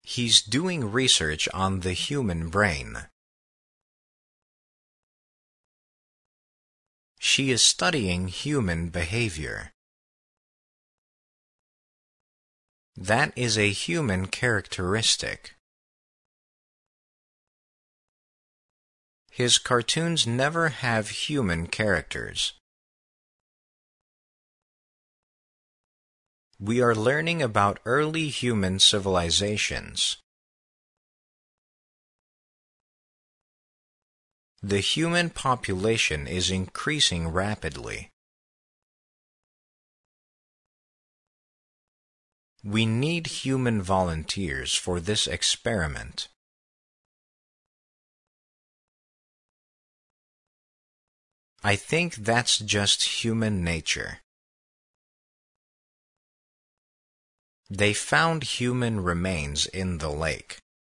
He's doing research on the human brain. She is studying human behavior. That is a human characteristic. His cartoons never have human characters. We are learning about early human civilizations. The human population is increasing rapidly. We need human volunteers for this experiment. I think that's just human nature. They found human remains in the lake.